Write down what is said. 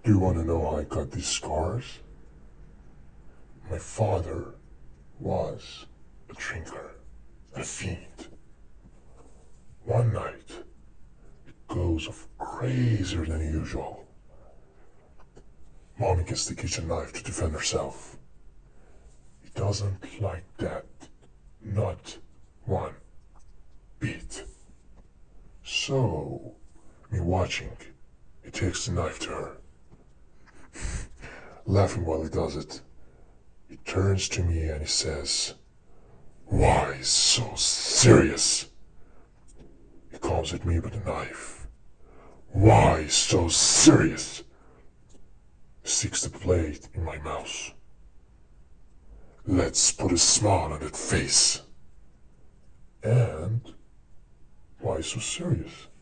Do you want to know how I got these scars? My father was a drinker, a fiend. One night, he goes off crazier than usual. Mommy gets the kitchen knife to defend herself. He doesn't like that. Not one bit. So, me watching, he takes the knife to her. Laughing while he does it, he turns to me and he says, "Why so serious?" He comes at me with a knife. "Why so serious?" He sticks the blade in my mouth. "Let's put a smile on that face." And why so serious?